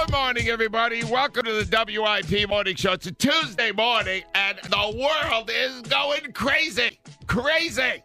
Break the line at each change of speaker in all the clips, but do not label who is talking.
Good morning, everybody. Welcome to the WIP Morning Show. It's a Tuesday morning, and the world is going crazy. Crazy.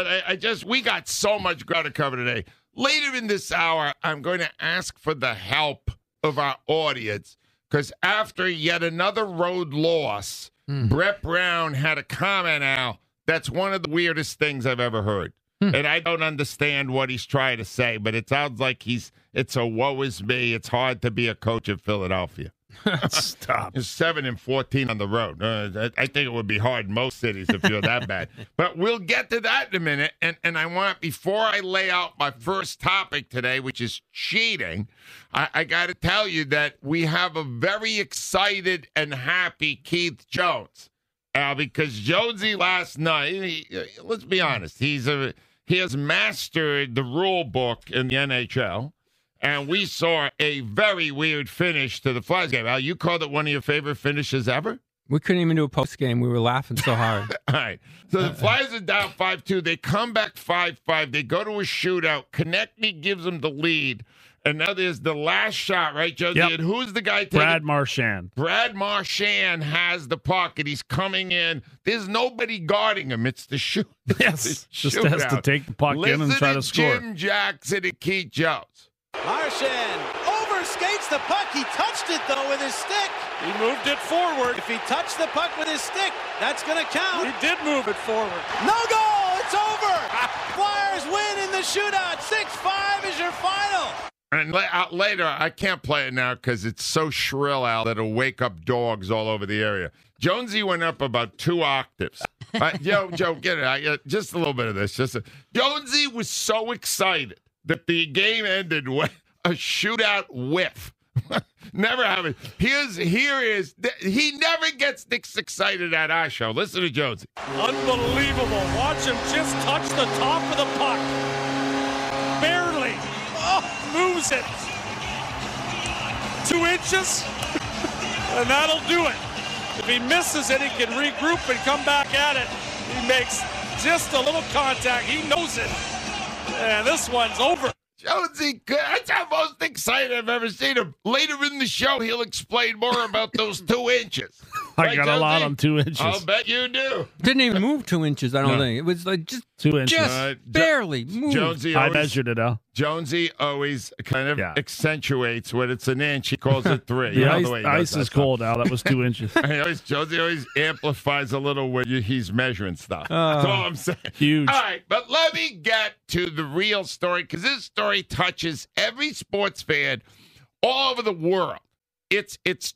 And we got so much ground to cover today. Later in this hour, I'm going to ask for the help of our audience, because after yet another road loss, Brett Brown had a comment out that's one of the weirdest things I've ever heard. And I don't understand what he's trying to say, but it sounds like it's a woe is me. It's hard to be a coach in Philadelphia.
Stop.
It's 7-14 on the road. I think it would be hard in most cities if you're that bad. But we'll get to that in a minute. And I want, before I lay out my first topic today, which is cheating, I got to tell you that we have a very excited and happy Keith Jones. Because Jonesy last night, let's be honest, he has mastered the rule book in the NHL. And we saw a very weird finish to the Flyers game. Al, you called it one of your favorite finishes ever?
We couldn't even do a post game. We were laughing so hard.
All right. So the Flyers are down 5-2. They come back 5-5. They go to a shootout. Konechny gives them the lead. And now there's the last shot, right, Josie?
Yep.
And who's the guy taking?
Brad Marchand.
Brad Marchand has the puck, and he's coming in. There's nobody guarding him. It's the shoot.
Yes. Just has to take the puck in and try to score.
Jim Jackson and Keith Jones.
Marchand overskates the puck. He touched it, though, with his stick.
He moved it forward.
If he touched the puck with his stick, that's going to count.
He did move it forward.
No goal. It's over. Flyers win in the shootout. 6-5 is your final.
And later, I can't play it now because it's so shrill out that it'll wake up dogs all over the area. Jonesy went up about 2 octaves. Joe, get it. Just a little bit of this. Jonesy was so excited that the game ended with a shootout whiff. Never happened. He never gets this excited at our show. Listen to Jonesy.
Unbelievable. Watch him just touch the top of the puck. Barely. Moves it 2 inches, and that'll do it. If he misses it, he can regroup and come back at it. He makes just a little contact. He knows it. And this one's over.
Jonesy, that's how most excited I've ever seen him. Later in the show, he'll explain more about those 2 inches.
I got Jonesy? A lot on 2 inches.
I'll bet you do.
Didn't even move 2 inches, I don't think. It was like just
2 inches.
Just barely moved.
Jonesy
I measured it out.
Jonesy always kind of accentuates when it's an inch. He calls it 3.
The ice is cold, Al. That was 2 inches.
Jonesy always amplifies a little when he's measuring stuff. That's all I'm saying.
Huge.
All right, but let me get to the real story, because this story touches every sports fan all over the world. It's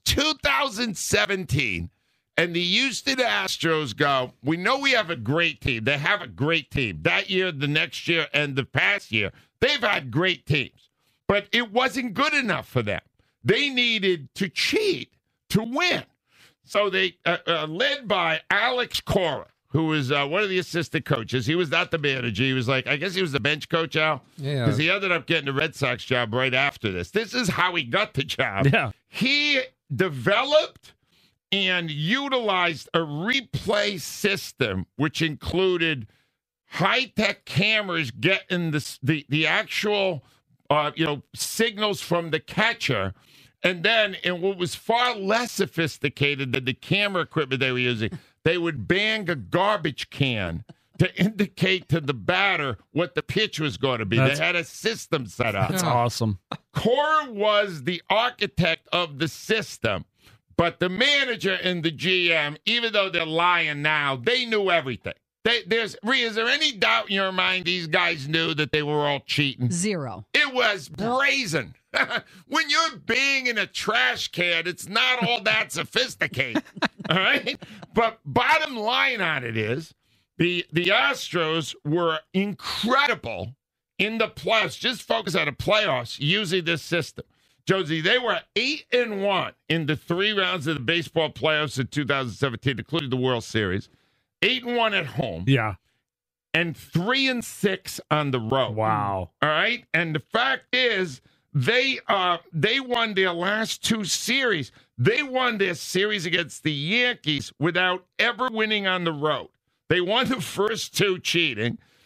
2017. And the Houston Astros go, we know we have a great team. They have a great team. That year, the next year, and the past year, they've had great teams. But it wasn't good enough for them. They needed to cheat to win. So they, led by Alex Cora, who was one of the assistant coaches. He was not the manager. He was I guess he was the bench coach, Al.
Yeah.
Because he ended up getting the Red Sox job right after this. This is how he got the job.
Yeah.
He developed and utilized a replay system, which included high-tech cameras getting the actual signals from the catcher. And then, in what was far less sophisticated than the camera equipment they were using, they would bang a garbage can to indicate to the batter what the pitch was going to be. They had a system set up.
That's awesome.
Cora was the architect of the system. But the manager and the GM, even though they're lying now, they knew everything. Is there any doubt in your mind these guys knew that they were all cheating?
Zero.
It was brazen. When you're banging a trash can, it's not all that sophisticated. All right? But bottom line on it is, the Astros were incredible in the playoffs. Just focus on the playoffs using this system. Josie, they were 8-1 in the 3 rounds of the baseball playoffs in 2017, including the World Series. 8-1 at home.
Yeah.
And 3-6 on the road.
Wow.
All right. And the fact is, they won their last 2 series. They won their series against the Yankees without ever winning on the road. They won the first 2 cheating.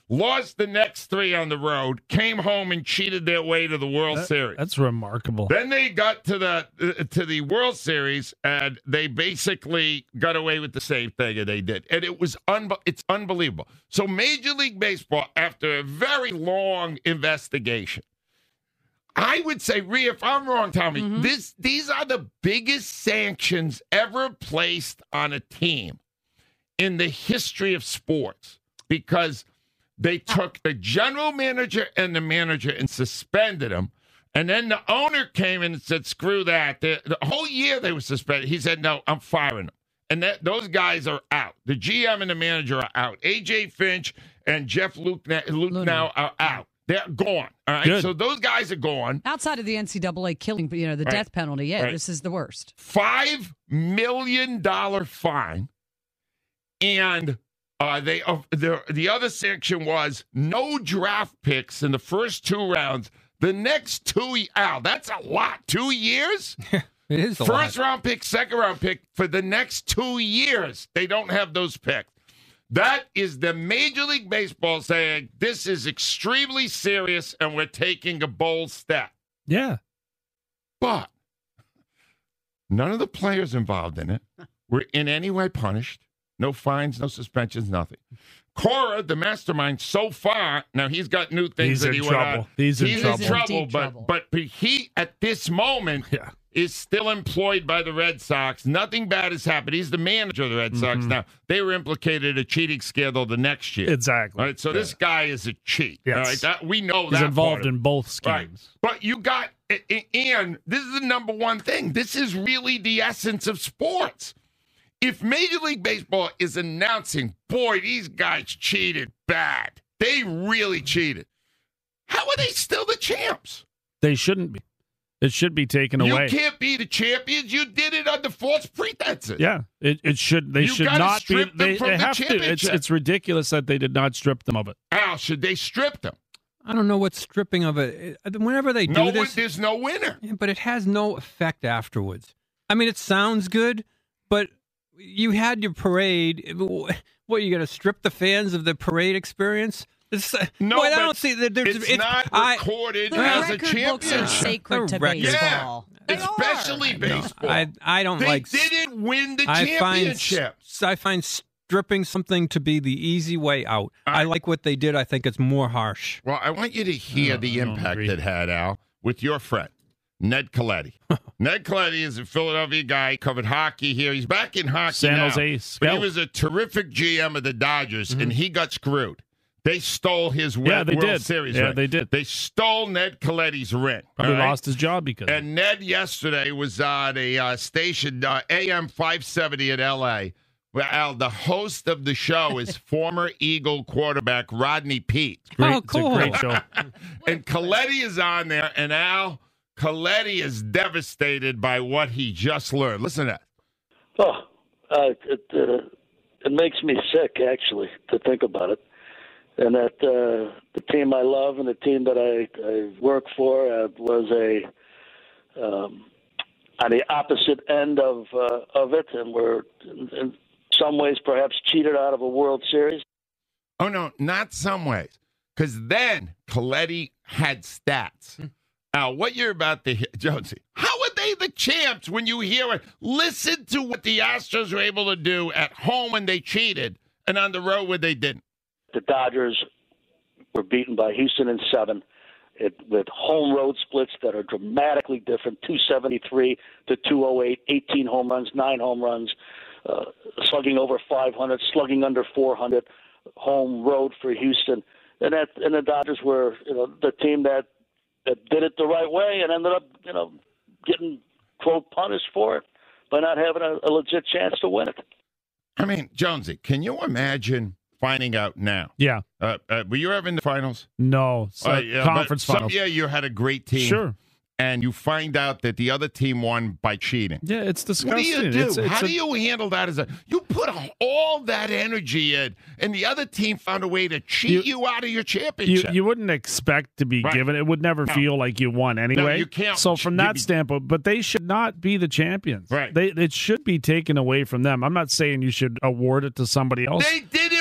lost the next 3 on the road, came home and cheated their way to the World Series.
That's remarkable.
Then they got to the World Series, and they basically got away with the same thing that they did. And it was it's unbelievable. So Major League Baseball, after a very long investigation, I would say, Rhea, if I'm wrong, Tommy, these are the biggest sanctions ever placed on a team in the history of sports, because they took the general manager and the manager and suspended them. And then the owner came in and said, screw that. The whole year they were suspended. He said, no, I'm firing them. And those guys are out. The GM and the manager are out. A.J. Finch and Jeff Luke now are out. They're gone. All right.
Good.
So those guys are gone.
Outside of the NCAA killing, the death penalty, this is the worst.
$5 million fine. And the other section was no draft picks in the first 2 rounds. The next 2, that's a lot. 2 years?
It is a lot.
First round pick, second round pick for the next 2 years. They don't have those picks. That is the Major League Baseball saying this is extremely serious and we're taking a bold step.
Yeah.
But none of the players involved in it were in any way punished. No fines, no suspensions, nothing. Cora, the mastermind, so far, now he's got new things that he went on.
He's in
trouble,
trouble.
But he, at this moment, is still employed by the Red Sox. Nothing bad has happened. He's the manager of the Red Sox now. They were implicated in a cheating scandal the next year.
Exactly.
All right, so this guy is a cheat.
Yes.
All right, we know
He's
that.
involved in both schemes.
Right. But you got, and this is the number one thing. This is really the essence of sports. If Major League Baseball is announcing, boy, these guys cheated bad. They really cheated. How are they still the champs?
They shouldn't be. It should be taken away.
You can't be the champions. You did it under false pretenses.
Yeah, it should. They should not be. They have to. It's ridiculous that they did not strip them of it.
Al, should they strip them?
I don't know what's stripping of it. Whenever they do this,
there's no winner.
But it has no effect afterwards. I mean, it sounds good, but you had your parade. What, you going to strip the fans of the parade experience?
No,
I don't see that.
It's not recorded as a championship.
Books are sacred to baseball.
Yeah, especially baseball.
I don't
they didn't win the championship.
I find stripping something to be the easy way out. I like what they did. I think it's more harsh.
Well, I want you to hear the impact it had, Al, with your friend, Ned Colletti. Ned Colletti is a Philadelphia guy, covered hockey here. He's back in hockey
San
now.
Jose Scout.
But he was a terrific GM of the Dodgers, and he got screwed. They stole his World Series ring.
Yeah, they did.
They stole Ned Colletti's ring.
Probably lost his job because
And Ned yesterday was on a station, AM 570 in L.A., where, Al, the host of the show is former Eagle quarterback Rodney Peete.
Oh, cool.
It's a great show.
And Colletti is on there, and Al, Colletti is devastated by what he just learned. Listen to that.
It makes me sick, actually, to think about it. And that the team I love and the team that I work for was on the opposite end of it, and we're in some ways perhaps cheated out of a World Series.
Oh, no, not some ways. Because then Colletti had stats. Now, what you're about to hear, Jonesy, how are they the champs when you hear it? Listen to what the Astros were able to do at home when they cheated and on the road when they didn't.
The Dodgers were beaten by Houston in 7 with home road splits that are dramatically different, 273 to 208, 18 home runs, 9 home runs, slugging over 500, slugging under 400, home road for Houston. And the Dodgers were the team that did it the right way and ended up getting, quote, punished for it by not having a legit chance to win it.
I mean, Jonesy, can you imagine finding out now?
Yeah.
Were you ever in the finals?
No. Conference finals.
Yeah, you had a great team.
Sure.
And you find out that the other team won by cheating.
Yeah, it's disgusting.
What do you do? How do you handle that? You put all that energy in, and the other team found a way to cheat you out of your championship.
You wouldn't expect to be given. It would never feel like you won anyway.
No, you can't.
So from that standpoint, but they should not be the champions.
Right.
It should be taken away from them. I'm not saying you should award it to somebody else.
They did it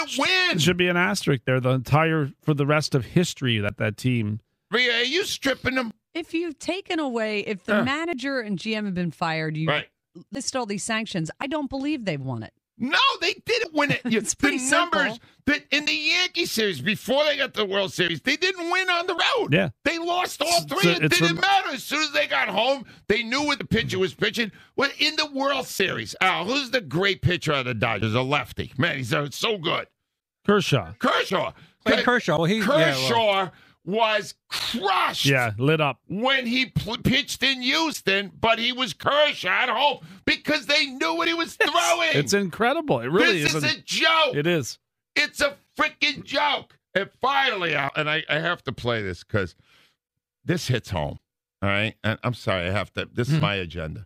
win.
It should be an asterisk there. For the rest of history that team.
Rhea, are you stripping them?
If you've taken away, if the manager and GM have been fired, you list all these sanctions. I don't believe they've won it.
No, they didn't win it.
It's pretty
numbers that in the Yankee series before they got the World Series, they didn't win on the road.
Yeah,
they lost all three. It didn't matter. As soon as they got home, they knew what the pitcher was pitching. Well, in the World Series, Al, who's the great pitcher of the Dodgers? A lefty. Man, he's so good.
Kershaw.
Wait, Kershaw.
Kershaw was crushed.
Yeah, lit up.
When he pitched in Houston, but he was Kershaw at home because they knew what he was throwing.
It's incredible. It really is.
This is a joke.
It is.
It's a freaking joke. And finally, and I have to play this because this hits home. All right? And I'm sorry, I have to. This is my agenda.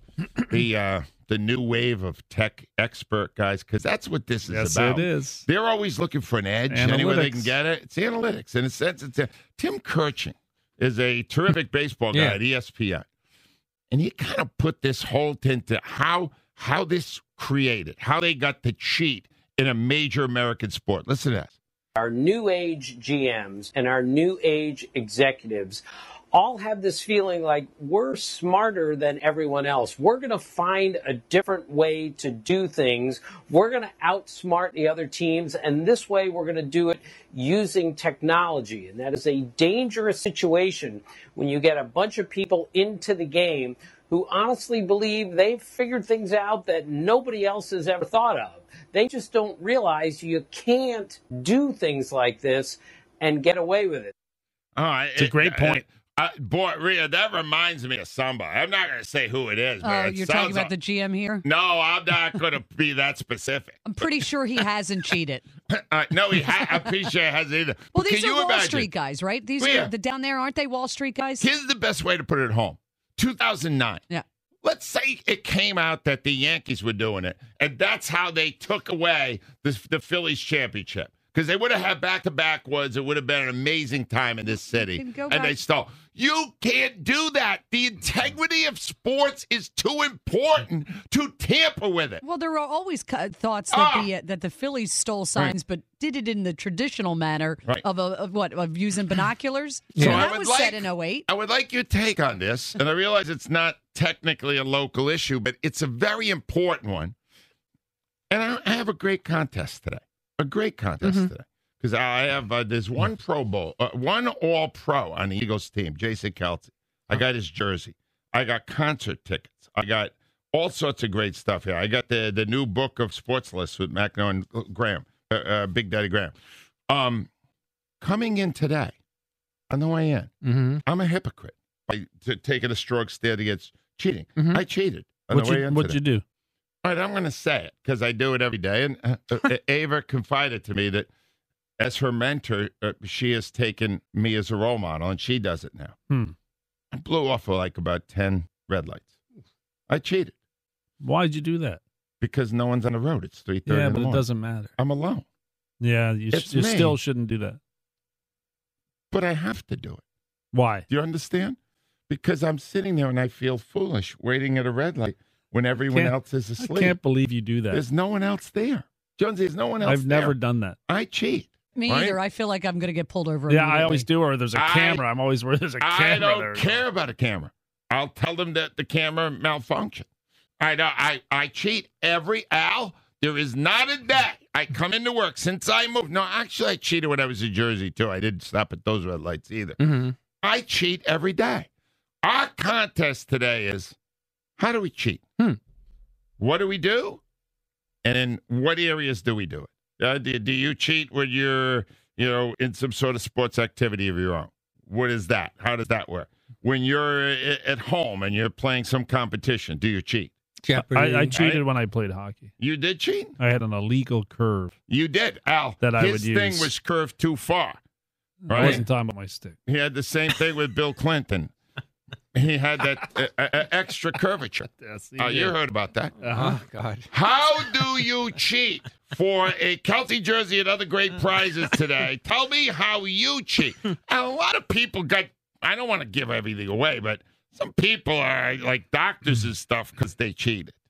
The new wave of tech expert guys, because that's what this is about.
Yes, it is.
They're always looking for an edge. Anywhere they can get it. It's analytics. In a sense, Tim Kirching is a terrific baseball guy at ESPN. And he kind of put this whole thing to how this created, how they got to cheat in a major American sport. Listen to this.
Our new age GMs and our new age executives all have this feeling like we're smarter than everyone else. We're going to find a different way to do things. We're going to outsmart the other teams, and this way we're going to do it using technology. And that is a dangerous situation when you get a bunch of people into the game who honestly believe they've figured things out that nobody else has ever thought of. They just don't realize you can't do things like this and get away with it.
It's a great point.
Boy, Rhea, that reminds me of somebody. I'm not going to say who it is. But
you're talking about the GM here?
No, I'm not going to be that specific.
I'm pretty sure he hasn't cheated.
No, I'm pretty sure he hasn't either.
Well, these are Wall Street guys, right? These are down there, aren't they Wall Street guys?
Here's the best way to put it at home. 2009.
Yeah.
Let's say it came out that the Yankees were doing it, and that's how they took away the Phillies championship. Because they would have had back-to-back woods. It would have been an amazing time in this city. And they stole. You can't do that. The integrity of sports is too important to tamper with it.
Well, there are always thoughts that the Phillies stole signs, but did it in the traditional manner of using binoculars.
So
that was set in 08.
I would like your take on this, and I realize it's not technically a local issue, but it's a very important one. And I have a great contest today. A great contest today. Because I have, there's one Pro Bowl, one All-Pro on the Eagles team, Jason Kelce. I got his jersey. I got concert tickets. I got all sorts of great stuff here. I got the new book of sports lists with McEnroe and Graham, Big Daddy Graham. Coming in today, on the way in, I'm a hypocrite by taking a strong stand against cheating. I cheated on the way in
What'd you do?
All right, I'm going to say it because I do it every day. And Ava confided to me that as her mentor, she has taken me as a role model, and she does it now. I blew off for like about 10 red lights. I cheated.
Why'd you do that?
Because no one's on the road. It's 3:30 in the morning.
Yeah, but it doesn't matter.
I'm alone.
Yeah, you still shouldn't do that.
But I have to do it.
Why?
Do you understand? Because I'm sitting there and I feel foolish waiting at a red light when everyone else is asleep.
I can't believe you do that.
There's no one else there. Jonesy, there's no one else
I've never done that.
I cheat.
Me either. I feel like I'm going to get pulled over.
Yeah, I always do, or there's a camera. I'm always worried there's a camera there.
I don't care about a camera. I'll tell them that the camera malfunctioned. I cheat every, Al, there is not a day I come into work since I moved. No, actually, I cheated when I was in Jersey, too. I didn't stop at those red lights either. I cheat every day. Our contest today is, how do we cheat? What do we do? And in what areas do we do it? Do you cheat when you're, in some sort of sports activity of your own? What is that? How does that work? When you're at home and you're playing some competition, do you cheat?
I cheated when I played hockey.
You did cheat?
I had an illegal curve.
You did, Al.
That I would use.
His thing was curved too far. Right?
I wasn't talking about my stick.
He had the same thing with Bill Clinton. He had that extra curvature.
Yes,
you heard about that.
Oh, God.
How do you cheat for a Kelce jersey and other great prizes today? Tell me how you cheat. And a lot of people I don't want to give everything away, but some people are like doctors and stuff because they cheated.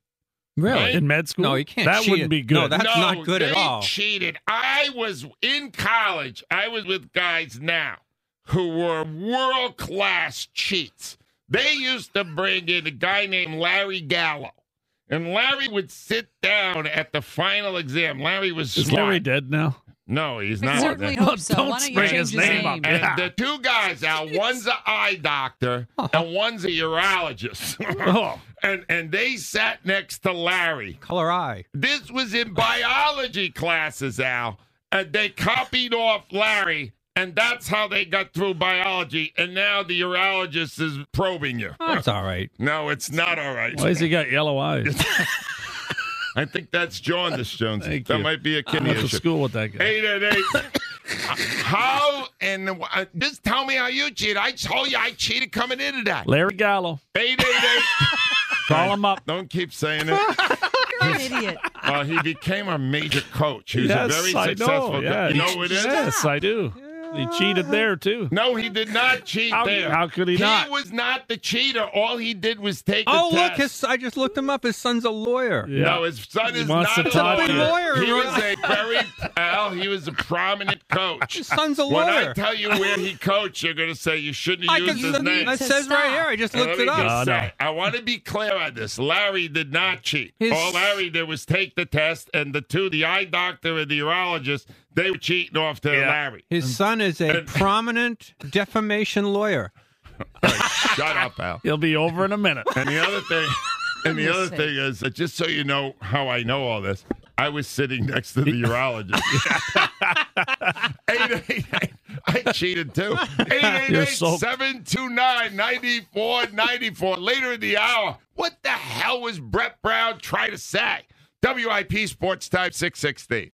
Really?
Right?
In med school?
No, you can't
That
cheat
wouldn't
it.
be good.
No, that's not good at all.
They cheated. I was in college. I was with guys now who were world-class cheats. They used to bring in a guy named Larry Gallo. And Larry would sit down at the final exam. Larry was smart.
Is Larry dead now?
No, he's
I
not.
certainly hope so.
Don't
Why don't you
bring
change
his
his
name up.
And
Yeah.
the two guys, Al, one's an eye doctor and one's a urologist. and they sat next to Larry.
Color eye.
This was in biology classes, Al. And they copied off Larry, and that's how they got through biology. And now the urologist is probing you.
That's all right.
No, it's not all right.
Why has he got yellow eyes?
I think that's jaundice, Jones.
Thank
That
you.
might be a
I
kidney
went to
issue.
school with that guy.
888. How and just tell me how you cheated. I told you I cheated coming into that.
Larry Gallo.
888.
Call him up.
Don't keep saying it.
You're an idiot.
He became a major coach. He was
Yes,
a very
I
successful
know. Yeah,
coach. You know who it is?
Yes, I do. He cheated there, too.
No, he did not cheat there.
How could he not?
He was not the cheater. All he did was take the
Oh,
test.
look, I just looked him up. His son's a lawyer.
Yeah.
No, his son
He
is
wants
not
to
a
talk
lawyer.
to you.
Lawyer,
He
right?
was he was a prominent coach.
His son's a
When
lawyer.
I tell you where he coached, you're going to say you shouldn't have used his name.
That says right here. I just looked it
Let me
up.
just say, I want to be clear on this. Larry did not cheat.
His-
All Larry did was take the test, and the eye doctor and the urologist, they were cheating off to Larry.
His son is a prominent defamation lawyer.
Shut up, Al.
He'll be over in a minute.
And the other thing, is that just so you know how I know all this, I was sitting next to the urologist. 888. I cheated too. 888-729-9494. Later in the hour, what the hell was Brett Brown trying to say? WIP Sports Time 616.